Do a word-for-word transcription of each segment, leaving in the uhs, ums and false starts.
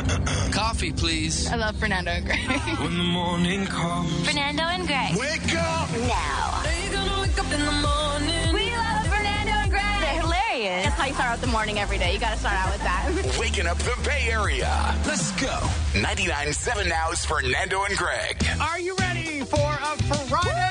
Coffee, please. I love Fernando and Greg. When the morning comes. Fernando and Greg. Wake up! Now. Are you gonna wake up in the morning? We love Fernando and Greg. They're hilarious. That's how you start out the morning every day. You gotta start out with that. Waking up the Bay Area. Let's go. ninety-nine point seven Now's Fernando and Greg. Are you ready for a Friday?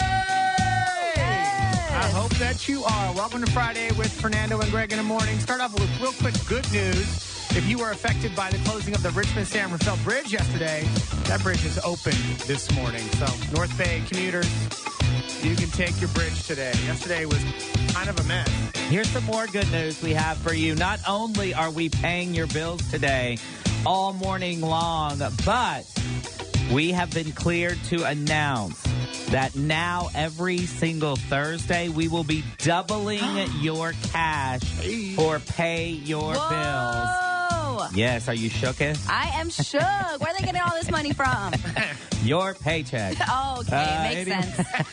I hope that you are. Welcome to Friday with Fernando and Greg in the morning. Start off with real quick good news. If you were affected by the closing of the Richmond-San Rafael Bridge yesterday, that bridge is open this morning. So, North Bay commuters, you can take your bridge today. Yesterday was kind of a mess. Here's some more good news we have for you. Not only are we paying your bills today all morning long, but we have been cleared to announce that now every single Thursday we will be doubling your cash for Pay Your Whoa. Bills. Yes, are you shooketh? I am shook. Where are they getting all this money from? Your paycheck. Oh, okay. Uh, Makes any-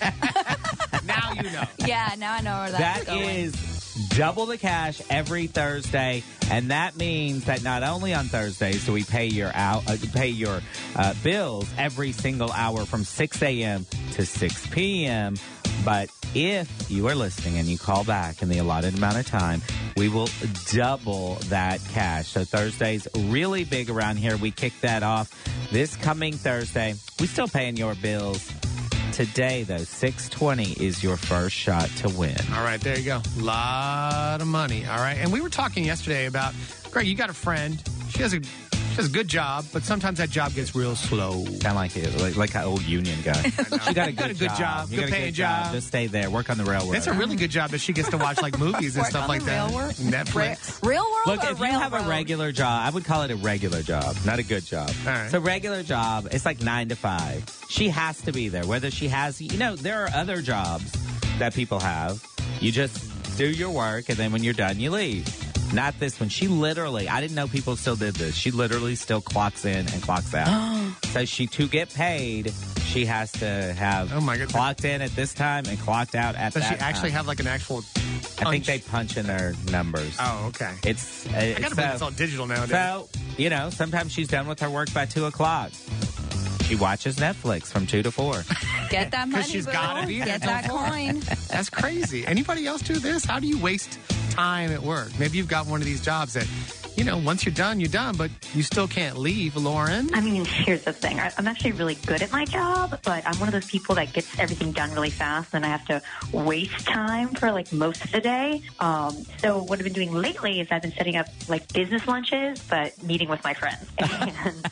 sense. Now you know. Yeah, now I know where that's That going. is double the cash every Thursday, and that means that not only on Thursdays do we pay your out, uh, pay your uh, bills every single hour from six a.m. to six p.m., but if you are listening and you call back in the allotted amount of time, we will double that cash. So Thursday's really big around here. We kick that off this coming Thursday. We still paying your bills. Today, though, six twenty is your first shot to win. All right, there you go. A lot of money. All right. And we were talking yesterday about, Greg, you got a friend. She has a she has a good job, but sometimes that job gets real slow. Kind of like it, like, like an old union guy. She got a good, a good job, You good got a paying good job. Just stay there. Work on the railroad. It's a really good job that she gets to watch like movies and Work stuff on like the that. railroad? Netflix. Real world Look, or if you have a railroad? regular job, I would call it a regular job, not a good job. All right. It's a regular job. It's like nine to five. She has to be there. Whether she has, you know, there are other jobs that people have. You just do your work, and then when you're done, you leave. Not this one. She literally, I didn't know people still did this. She literally still clocks in and clocks out. So she, to get paid, she has to have Oh, my goodness. clocked in at this time and clocked out at Does that she actually time. have like an actual punch? I think they punch in their numbers. Oh, okay. It's, uh, I gotta it's, believe uh, it's all digital nowadays. so, you know, sometimes she's done with her work by two o'clock. She watches Netflix from two to four. Get that money, she's boo. gotta be there Get till that four. coin. That's crazy. Anybody else do this? How do you waste time at work? Maybe you've got one of these jobs that, you know, once you're done, you're done, but you still can't leave, Lauren. I mean, here's the thing. I- I'm actually really good at my job, but I'm one of those people that gets everything done really fast, and I have to waste time for like most of the day. Um, so what I've been doing lately is I've been setting up like business lunches, but meeting with my friends. And,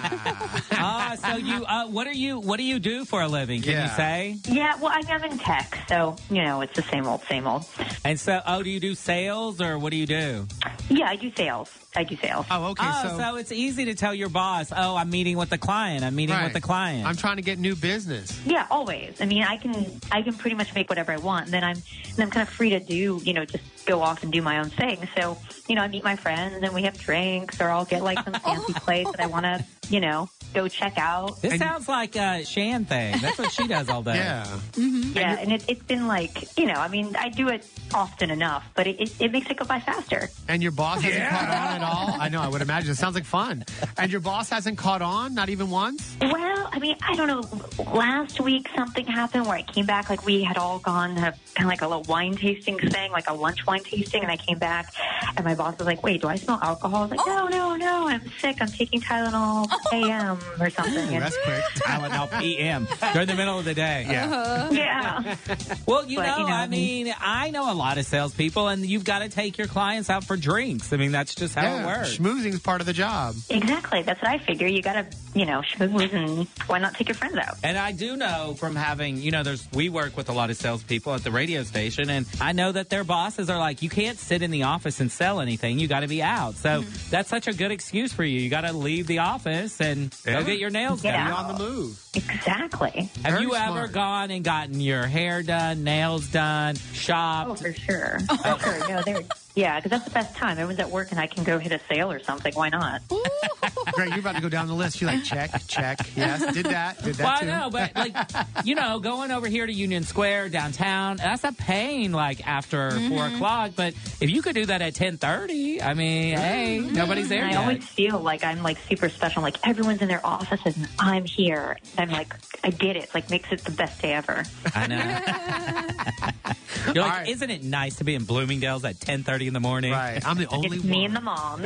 Ah, so you, uh, what are you, what do you do for a living? Can Yeah. you say? yeah, well, I- I'm in tech, so, you know, it's the same old, same old. And so, oh, do you do sales or what do you do? Yeah, I do sales. I do sales. Oh, okay. oh, so, so, it's easy to tell your boss, oh, I'm meeting with the client. I'm meeting right. with the client. I'm trying to get new business. Yeah, always. I mean, I can I can pretty much make whatever I want, and then I'm and I'm kind of free to do, you know, just go off and do my own thing. So, you know, I meet my friends and we have drinks, or I'll get like some fancy place that I want to, you know, go check out. this and- sounds like a Shan thing. That's what she does all day. Yeah. Yeah, and it, it's been like, you know, I mean, I do it often enough, but it, it, it makes it go by faster. And your boss hasn't caught on at all? I know, I would imagine. It sounds like fun. And your boss hasn't caught on? Not even once? Well, I mean, I don't know. Last week something happened where I came back, like we had all gone to kind of like a little wine tasting thing, like a lunch wine tasting, and I came back and my boss was like, wait, do I smell alcohol? I was like, no, no, no, I'm sick. I'm taking Tylenol A M or something. Ooh, And, that's quick. Tylenol P M during the middle of the day. Yeah. yeah. Well, you But, know, you know, I mean, I know a lot of salespeople, and you've got to take your clients out for drinks. I mean, that's just how yeah. it works. Schmoozing is part of the job. Exactly. That's what I figure. You got to, you know, schmooze, and why not take your friends out? And I do know from having, you know, there's we work with a lot of salespeople at the radio station, and I know that their bosses are like, you can't sit in the office and sell anything. You got to be out. So Mm-hmm. that's such a good excuse for you. You got to leave the office and Yeah. go get your nails Get done. Be out. on the move. Exactly. Have Very you ever smart. gone and gotten your hair done, nails done, Oh, shopped? for sure. For sure. No, there. Yeah, because that's the best time. Everyone's at work and I can go hit a sale or something. Why not? Greg, you're about to go down the list. You're like, check, check. Yes, did that. Did that Well, too. I know, but like, you know, going over here to Union Square downtown, that's a pain. Like after Mm-hmm. four o'clock. But if you could do that at ten thirty, I mean, hey, nobody's there I yet. always feel like I'm like super special. Like everyone's in their offices and I'm here. I'm like, I did it. Like makes it the best day ever. I know. You're like, All right. isn't it nice to be in Bloomingdale's at ten thirty in the morning? Right. I'm the only It's one. me and the mom.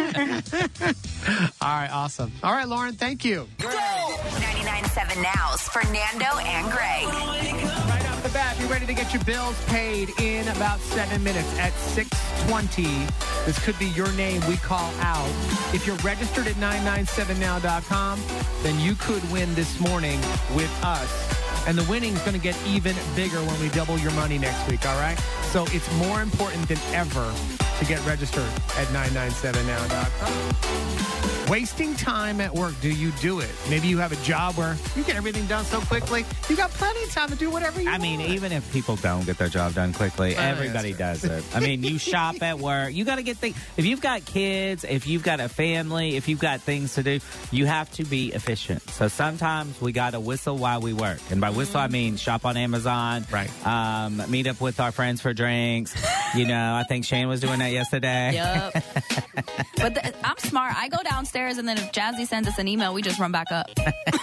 All right, awesome. All right, Lauren, thank you. ninety-nine point seven Now's Fernando and Greg. Right off the bat, be ready to get your bills paid in about seven minutes at six twenty. This could be your name we call out. If you're registered at nine nine seven now dot com, then you could win this morning with us. And the winning's going to get even bigger when we double your money next week, all right? So it's more important than ever to get registered at nine nine seven now dot com. Wasting time at work, do you do it? Maybe you have a job where you get everything done so quickly. You got plenty of time to do whatever you I want. mean, even if people don't get their job done quickly, Oh, everybody that's does it. I mean, you shop at work. You got to get things. If you've got kids, if you've got a family, if you've got things to do, you have to be efficient. So sometimes we got to whistle while we work. And by whistle, I mean shop on Amazon. Right. Um, meet up with our friends for drinks. You know, I think Shane was doing that yesterday. Yep. But the, I'm smart. I go downstairs, and then if Jazzy sends us an email, we just run back up.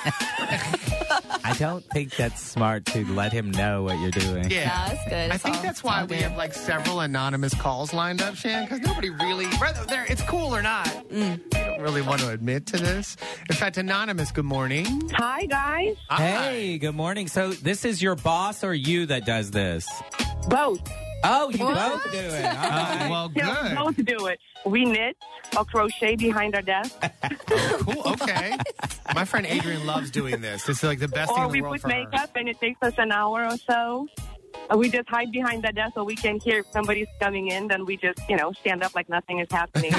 I don't think that's smart to let him know what you're doing. Yeah. Nah, it's good. I It's think all- that's it's why all we good. have like several anonymous calls lined up, Shan, because nobody really, whether they're- it's cool or not, Mm. they don't really want to admit to this. In fact, Anonymous, good morning. Hi, guys. Hey, good morning. So this is your boss or you that does this? Both. Oh, you What? both do it. All right. Oh, well, Yeah, good. both do it. We knit or crochet behind our desk, Cool, okay. My friend Adrian loves doing this. This is like the best thing or in the we world put for her. makeup, and it takes us an hour or so. Uh, We just hide behind the desk so we can hear if somebody's coming in. Then we just, you know, stand up like nothing is happening.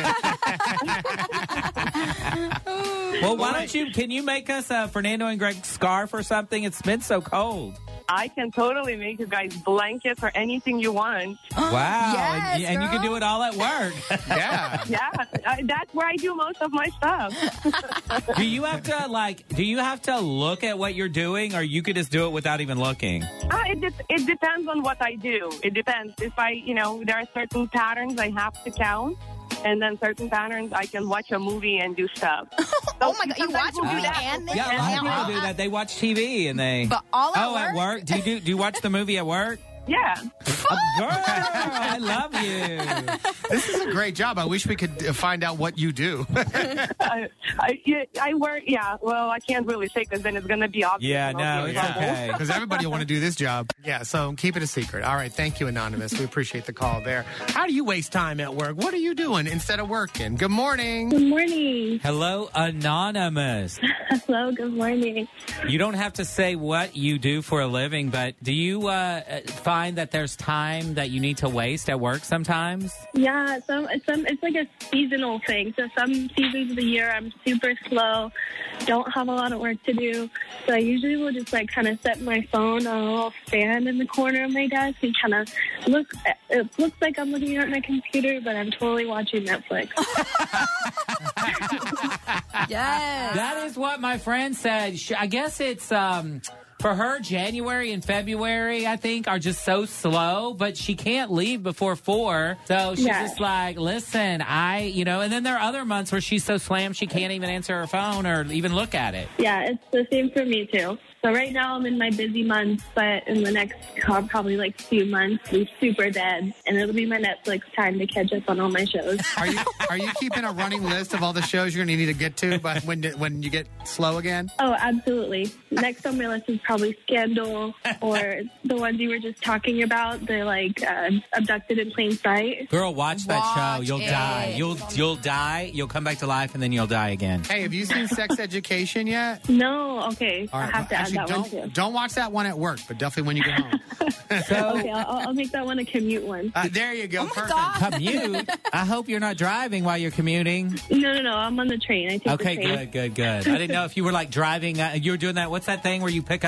Well, why don't you, can you make us a Fernando and Greg scarf or something? It's been so cold. I can totally make you guys blankets or anything you want. Wow. Yes, and, and you can girl. do it all at work. Yeah. Yeah, I, that's where I do most of my stuff. Do you have to, like, do you have to look at what you're doing or you could just do it without even looking? Uh, it, de- it depends on what I do. It depends. If I, you know, there are certain patterns I have to count, and then certain patterns I can watch a movie and do stuff. Oh my God, you sometimes watch we'll do movies that. and Yeah, a lot of people do that. They watch T V and they. But all at oh, at work? work? Do you do, do you watch the movie at work? Yeah. Oh, girl, I love you. This is a great job. I wish we could uh, find out what you do. I, I, yeah, I work, yeah, well, I can't really say because then it's going to be obvious. Yeah, and I'll no, be in it's trouble. okay. Because everybody will want to do this job. Yeah, so keep it a secret. All right, thank you, Anonymous. We appreciate the call there. How do you waste time at work? What are you doing instead of working? Good morning. Good morning. Hello, Anonymous. Hello, good morning. You don't have to say what you do for a living, but do you uh, find that there's time that you need to waste at work sometimes? Yeah, some, some it's like a seasonal thing. So some seasons of the year I'm super slow, don't have a lot of work to do. So I usually will just like kind of set my phone on a little stand in the corner of my desk and kind of look. It looks like I'm looking at my computer, but I'm totally watching Netflix. Yes. That is what my friend said. Sh- I guess it's um, for her. January and February, I think, are just so slow, but she can't leave before four. So she's Yeah. just like, listen, I, you know, and then there are other months where she's so slammed she can't even answer her phone or even look at it. Yeah, it's the same for me too. So right now I'm in my busy months, but in the next uh, probably like few months, I'm super dead, and it'll be my Netflix time to catch up on all my shows. Are you are you keeping a running list of all the shows you're going to need to get to by when when you get slow again? Oh, absolutely. Next on my list is probably Scandal or the ones you were just talking about. They're like uh, Abducted in Plain Sight. Girl, watch that show. Watch You'll it. die. You'll you'll die. You'll come back to life, and then you'll die again. Hey, have you seen Sex Education yet? No, okay. All I right, have to well, add that don't, one too. Don't watch that one at work, but definitely when you get home. So Okay, I'll, I'll make that one a commute one. Uh, there you go. Oh my Perfect. God. commute. I hope you're not driving while you're commuting. No, no, no. I'm on the train. I take Okay, the train. good, good, good. I didn't know if you were like driving. Uh, you were doing that. What's that thing where you pick up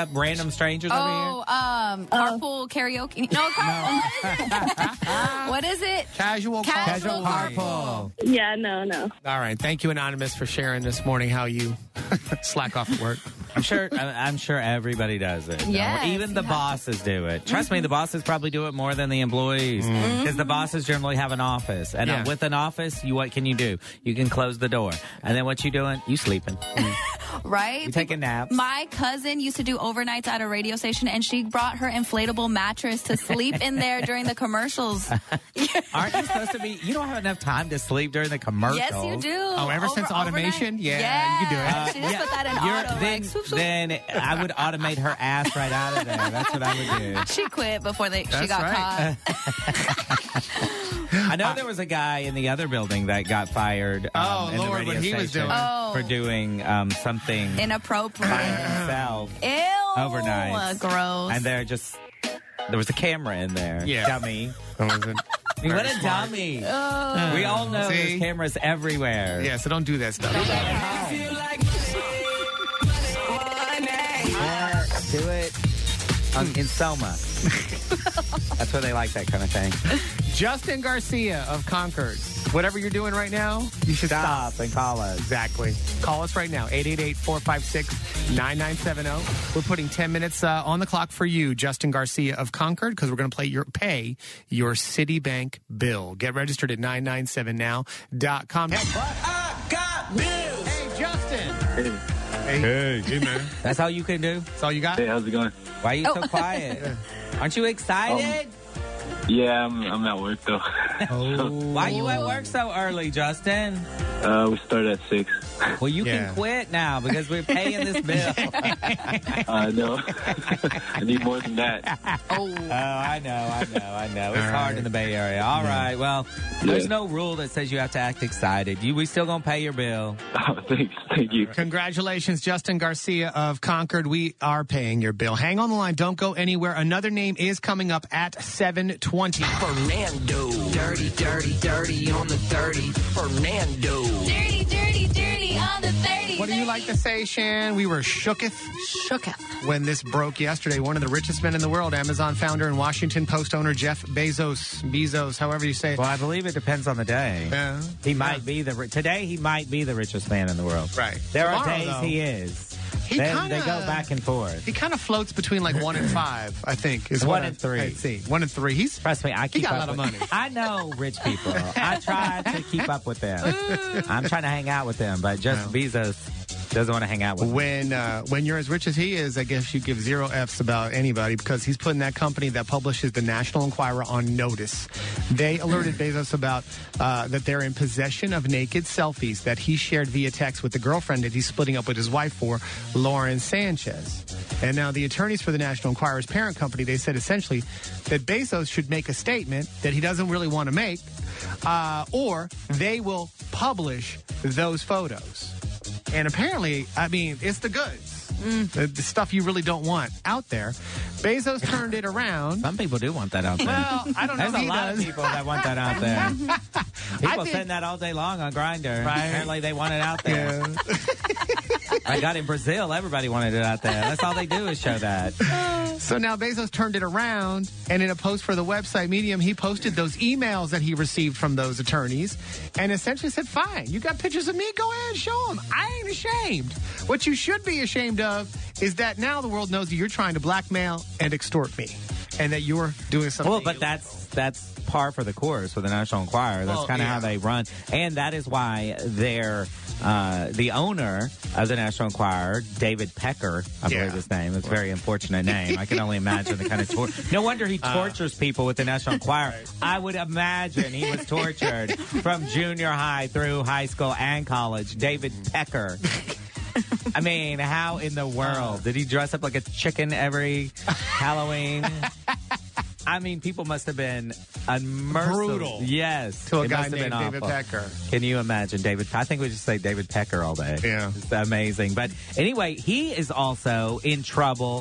have random strangers over here? Oh, um, carpool karaoke. No, carpool. What is it? Casual, Casual carpool. Yeah, no, no. All right. Thank you, Anonymous, for sharing this morning how you slack off at work. I'm sure. I'm sure everybody does it. Yes, even the you have bosses do it. Trust me, the bosses probably do it more than the employees because the bosses generally have an office, and Yeah. uh, with an office, you what can you do? You can close the door, and then what you doing? You sleeping. Right? You taking naps. My cousin used to do overnights at a radio station, and she brought her inflatable mattress to sleep in there during the commercials. Aren't you supposed to be? You don't have enough time to sleep during the commercials. Yes, you do. Oh, ever Over- since automation? overnight? Yeah, yeah, you can do it. She just Yeah, put that in you're- auto. then, like, swoop, swoop. then I would automate her ass right out of there. That's what I would do. She quit before they, she That's got right. caught. I know there was a guy in the other building that got fired. Um, Oh, in the Lord, radio what he was station doing. Oh. for doing um, something Inappropriate. by himself Ew. overnight. Gross. And there just there was a camera in there. Yeah. Dummy. That was it. I mean, what Very a smart. dummy. Oh. We all know See? there's cameras everywhere. Yeah, so don't do that stuff. Yeah, do it um, in Soma. That's where they like that kind of thing. Justin Garcia of Concord. Whatever you're doing right now, you should stop. Stop and call us. Exactly. Call us right now, eight eight eight, four five six, nine nine seven zero. We're putting ten minutes uh, on the clock for you, Justin Garcia of Concord, because we're going to play your pay your Citibank bill. Get registered at nine nine seven now dot com. I got bills. Hey, Justin. Hey, Hey, hey, man. That's all you can do? That's all you got? hey, how's it going? Why are you so quiet? Aren't you excited? Yeah, I'm, I'm at work though. Oh. Why you at work so early, Justin? Uh, we start at six. Well, you Yeah. can quit now because we're paying this bill. Uh, no, I need more than that. Oh. Oh, I know, I know, I know. It's All hard right. in the Bay Area. All right, well, there's no rule that says you have to act excited. You, we still gonna pay your bill. Oh, thanks, thank you. Congratulations, Justin Garcia of Concord. We are paying your bill. Hang on the line. Don't go anywhere. Another name is coming up at seven twenty. Fernando. Dirty, dirty, dirty on the thirty. Fernando. Dirty, dirty, dirty on the thirty. What do you like to say, Shan? We were shooketh Shooketh. when this broke yesterday. One of the richest men in the world, Amazon founder and Washington Post owner Jeff Bezos, Bezos, however you say it. Well, I believe it depends on the day. Yeah. He might be the ri- today. He might be the richest man in the world. Right. There Tomorrow, are days though, he is. He Then kinda- they go back and forth. He kind of floats between like one and five, I think. Is One what and I- three. I see. One and three. He's Trust me, I keep got a up lot of with- money. I know rich people. I try to keep up with them. I'm trying to hang out with them, but just Wow. Bezos doesn't want to hang out with them. when uh, when you're as rich as he is, I guess you give zero F's about anybody because he's putting that company that publishes the National Enquirer on notice. They alerted Bezos about uh, that they're in possession of naked selfies that he shared via text with the girlfriend that he's splitting up with his wife for, Lauren Sanchez. And now the attorneys for the National Enquirer's parent company, they said essentially that Bezos should make a statement that he doesn't really want to make, uh, or they will publish those photos. And apparently, I mean, it's the goods. The, the stuff you really don't want out there. Bezos turned it around. Some people do want that out there. Well, I don't know There's if a he lot does. of people that want that out there. People think- send that all day long on Grindr. Right. Apparently, they want it out there. Yeah. I got in Brazil. Everybody wanted it out there. That's all they do is show that. So now Bezos turned it around, and in a post for the website Medium, he posted those emails that he received from those attorneys and essentially said, fine, you got pictures of me? Go ahead and show them. I ain't ashamed. What you should be ashamed of is that now the world knows that you're trying to blackmail and extort me and that you're doing something. Well, but that's that's par for the course for the National Enquirer. That's Well, kind of yeah. how they run, and that is why they're uh, the owner of the National Enquirer, David Pecker, I Yeah. believe his name. It's a very unfortunate name. I can only imagine the kind of tor- no wonder he tortures people with the National Enquirer. I would imagine he was tortured from junior high through high school and college. David Pecker. I mean, how in the world did he dress up like a chicken every Halloween? I mean, people must have been unmerciful. Brutal. Yes. to a It guy must have named been David awful. Pecker. Can you imagine David? I think we just say David Pecker all day. Yeah. It's amazing. But anyway, he is also in trouble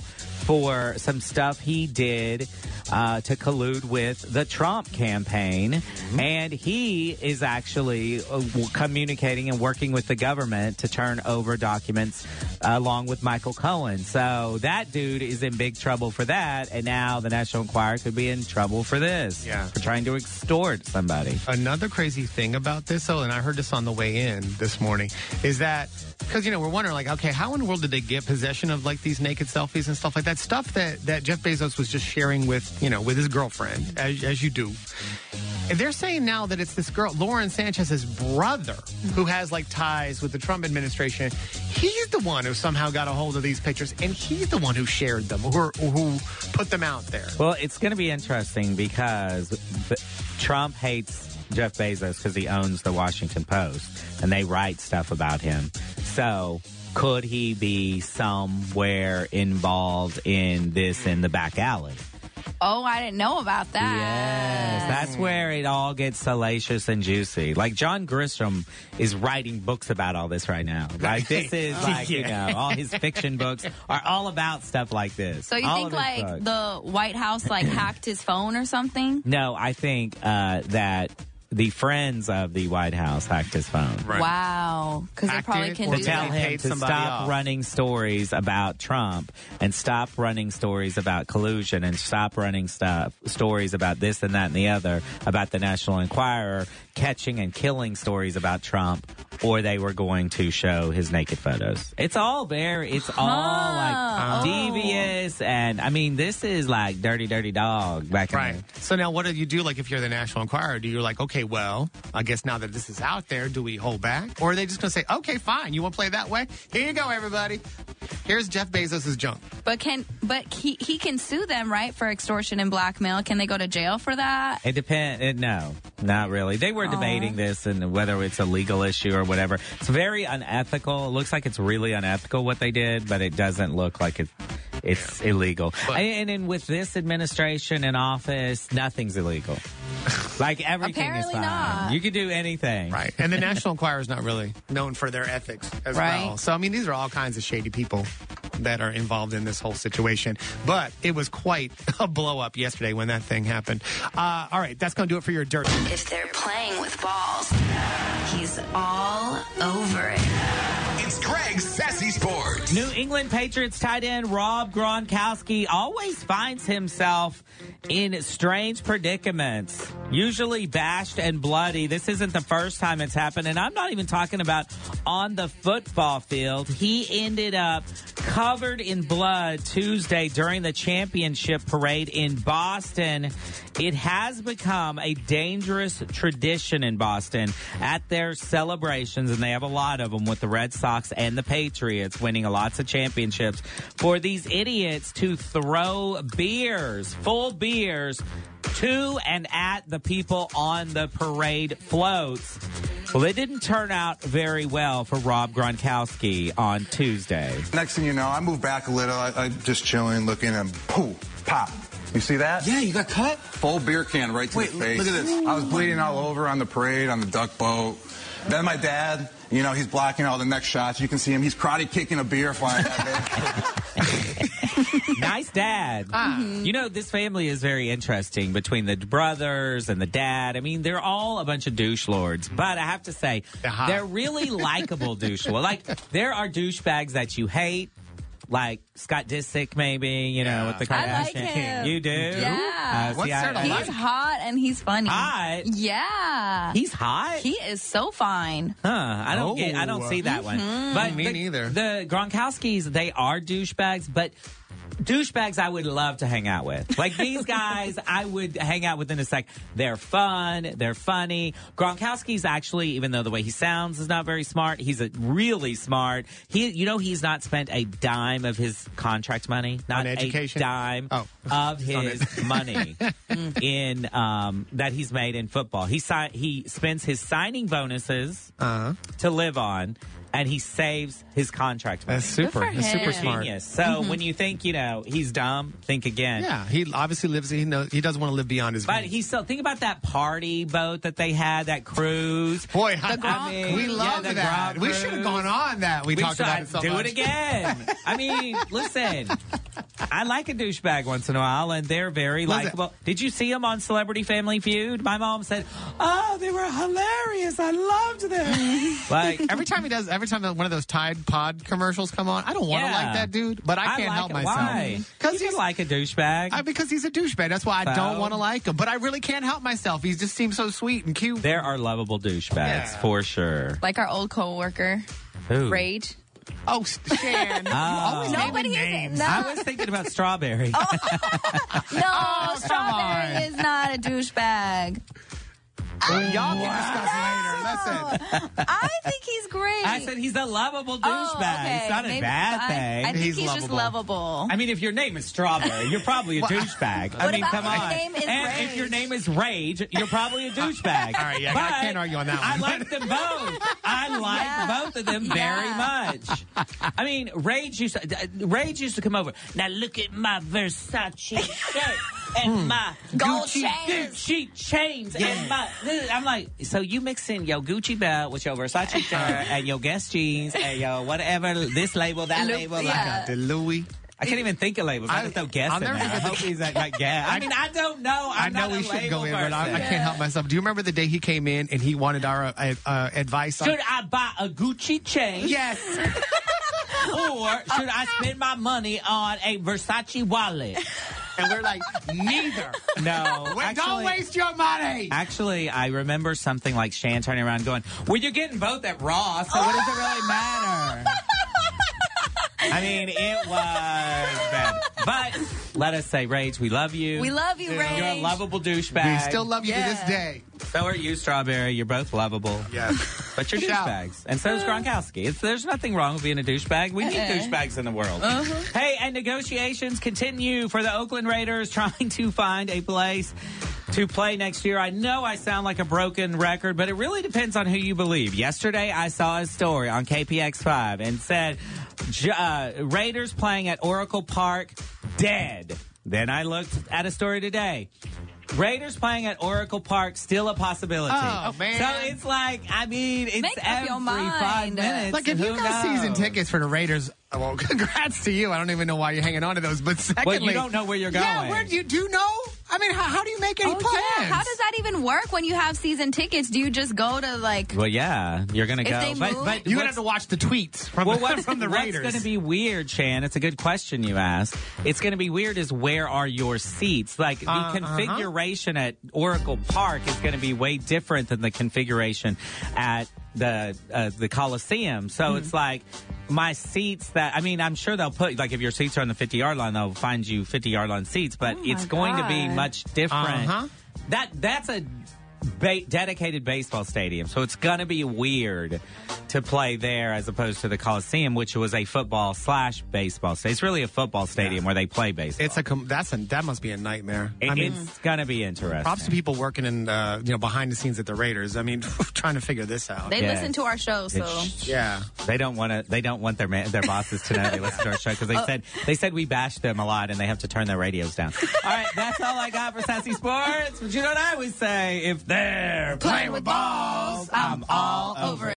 for some stuff he did uh, to collude with the Trump campaign. Mm-hmm. And he is actually uh, communicating and working with the government to turn over documents uh, along with Michael Cohen. So that dude is in big trouble for that. And now the National Enquirer could be in trouble for this. Yeah. For trying to extort somebody. Another crazy thing about this, though, and I heard this on the way in this morning, is that, because, you know, we're wondering, like, okay, how in the world did they get possession of, like, these naked selfies and stuff like that? Stuff that, that Jeff Bezos was just sharing with, you know, with his girlfriend, as, as you do. And they're saying now that it's this girl, Lauren Sanchez's brother, who has, like, ties with the Trump administration. He's the one who somehow got a hold of these pictures, and he's the one who shared them, or who put them out there. Well, it's going to be interesting because Trump hates Jeff Bezos because he owns the Washington Post, and they write stuff about him. So could he be somewhere involved in this in the back alley? Oh, I didn't know about that. Yes, that's where it all gets salacious and juicy. Like, John Grisham is writing books about all this right now. Like, this is like, you know, all his fiction books are all about stuff like this. So you all think, like, books. The White House, like, hacked his phone or something? No, I think uh, that the friends of the White House hacked his phone. Right. Wow. Because they probably can to do tell that. him to stop off. running stories about Trump and stop running stories about collusion and stop running stuff stories about this and that and the other about the National Enquirer catching and killing stories about Trump, or they were going to show his naked photos. It's all very, it's all like Oh. devious, and I mean, this is like dirty, dirty dog back in Right. So now what do you do, like, if you're the National Enquirer? Do you like, okay, well, I guess now that this is out there, do we hold back? Or are they just going to say, okay, fine, you want to play that way? Here you go, everybody. Here's Jeff Bezos' junk. But can but he he can sue them, right, for extortion and blackmail. Can they go to jail for that? It depends. It, no, not really. They were debating this and whether it's a legal issue or whatever. It's very unethical. It looks like it's really unethical what they did, but it doesn't look like it. It's yeah. illegal. But, and, and with this administration in office, nothing's illegal. Like, everything Apparently is fine. not. You can do anything. Right. And the National Enquirer is not really known for their ethics as right. well. So, I mean, these are all kinds of shady people that are involved in this whole situation. But it was quite a blow up yesterday when that thing happened. Uh, all right, that's going to do it for your dirt. If they're playing with balls, he's all over it. It's Greg's Sassy Sports. New England Patriots tight end Rob Gronkowski always finds himself in strange predicaments, usually bashed and bloody. This isn't the first time it's happened, and I'm not even talking about on the football field. He ended up covered in blood Tuesday during the championship parade in Boston. It has become a dangerous tradition in Boston at their celebrations, and they have a lot of them with the Red Sox and the Patriots winning lots of championships, for these idiots to throw beers, full beers, to and at the people on the parade floats. Well, it didn't turn out very well for Rob Gronkowski on Tuesday. Next thing you know, I moved back a little. I, I'm just chilling, looking, and poof, pop. You see that? Yeah, you got cut? Full beer can right to Wait, the face. look at this. I was bleeding all over on the parade, on the duck boat. Then my dad, you know, he's blocking all the next shots. You can see him. He's karate kicking a beer flying that Nice dad. Mm-hmm. You know, this family is very interesting between the brothers and the dad. I mean, they're all a bunch of douche lords. But I have to say, uh-huh. they're really likable douche lords. Like, there are douchebags that you hate. Like Scott Disick, maybe, you know, yeah. with the Kardashian. I like him. You do? Yeah. Uh, What's see, there to I, He's like? hot and he's funny. Hot? Yeah. He's hot? He is so fine. Huh. I don't Oh. get, I don't see that one. Mm-hmm. But Me the, neither. The Gronkowskis, they are douchebags, but douchebags I would love to hang out with. Like, these guys, I would hang out with in a sec. They're fun. They're funny. Gronkowski's actually, even though the way he sounds is not very smart, he's a really smart. He, you know, he's not spent a dime of his contract money. Not On education? a dime Oh. of his money in um, that he's made in football. He si- he spends his signing bonuses Uh-huh. to live on, and he saves his contract money. That's super. Good for That's super him. smart. Genius. So when you think, you know, he's dumb, think again. Yeah, he obviously lives. He knows he doesn't want to live beyond his. But means. he's still, think about that party boat that they had, that cruise. Boy, I, Gronk I mean, we yeah, love the that. Gronk We should have cruise. gone on that. We, We talked about should it so do much. it again. I mean, listen, I like a douchebag once in a while, and they're very Listen. likable. Did you see them on Celebrity Family Feud? My mom said, "Oh, they were hilarious. I loved them." Like every time he does, every time one of those Tide Pod commercials come on, I don't want to Yeah. like that dude, but I I can't like help it. myself. Why? Because he's like a douchebag. I, because he's a douchebag. That's why I So? don't want to like him. But I really can't help myself. He just seems so sweet and cute. There are lovable douchebags Yeah. for sure. Like our old coworker, Who? Rage. Oh, Shan. Oh. You always Nobody naming is- names. no. I was thinking about Strawberry. No, Oh, come Strawberry on. is not a douchebag. Well, y'all can discuss later. Listen. I think he's great. I said he's a lovable douchebag. Oh, okay. It's not a Maybe- bad I- thing. I, think He's he's, just lovable. lovable. I mean, if your name is Strawberry, you're probably a douchebag. I What mean, about come if your on. name is and Rage? if your name is Rage, you're probably a douchebag. All right, yeah, I But can't argue on that I one. like them both. I like Yeah. both of them very Yeah. much. I mean, Rage used to, Rage used to come over. Now look at my Versace shirt and my Gold Gucci, chains. Gucci chains and my. I'm like, so you mix in your Gucci belt with your Versace shirt and your Guess jeans and your whatever, this label, that Lu- label. yeah. Like, The Louis. I can't even think of labels. I, I- just don't guess I'll in never there. I forget the- hope he's at like guess. I mean, I don't know. I'm I know not we a should go label in, but I, I person. can't help myself. Do you remember the day he came in and he wanted our uh, uh, advice on Should I buy a Gucci chain? Yes. Or should I spend my money on a Versace wallet? And we're like, neither. No. Wait, don't actually- waste your money. Actually, I remember something like Shan turning around going, well, you're getting both at Ross, so what does it really matter? I mean, it was bad. But let us say, Rage, we love you. We love you, Rage. You're a lovable douchebag. We still love you to this Yeah. day. So are you, Strawberry. You're both lovable. Yes. But you're Shout. douchebags. And so is Gronkowski. It's, there's nothing wrong with being a douchebag. We need Uh-uh. douchebags in the world. Hey, and negotiations continue for the Oakland Raiders trying to find a place to play next year. I know I sound like a broken record, but it really depends on who you believe. Yesterday, I saw a story on K P X five and said, uh, Raiders playing at Oracle Park, dead. Then I looked at a story today. Raiders playing at Oracle Park, still a possibility. Oh, man. So it's like, I mean, it's Make up every your five mind. minutes. Like, if Who you got knows? season tickets for the Raiders, well, congrats to you. I don't even know why you're hanging on to those. But secondly, Well, you don't know where you're going. Yeah, where do you do you know? I mean, how, how do you make any Oh, plans? yeah. How does that even work when you have season tickets? Do you just go to, like... Well, yeah, you're going to If go. they but move- but You're gonna what's- have to watch the tweets from, well, the, what's, from the Raiders. What's going to be weird, Chan? It's a good question you asked. It's going to be weird is where are your seats? Like, the Uh, configuration at Oracle Park is going to be way different than the configuration at the uh, the Coliseum. So Mm-hmm. it's like my seats that, I mean, I'm sure they'll put, like, if your seats are on the fifty-yard line, they'll find you fifty-yard line seats, but Oh, it's my going to be God. much different. Uh-huh. That That's a ba- dedicated baseball stadium, so it's going to be weird to play there as opposed to the Coliseum, which was a football slash baseball stadium. It's really a football stadium where they play baseball. It's a com- that's a, that must be a nightmare. It- I mean, it's going to be interesting. props to people working in uh, you know behind the scenes at the Raiders. I mean, trying to figure this out. They Yeah. listen to our show, so... It's- yeah. They don't want to. They don't want their man, their bosses to know they listen to our show because they Oh. said they said we bash them a lot and they have to turn their radios down. All right, that's all I got for Sassy Sports. But you know what I always say: if they're Playing with balls, I'm all over it.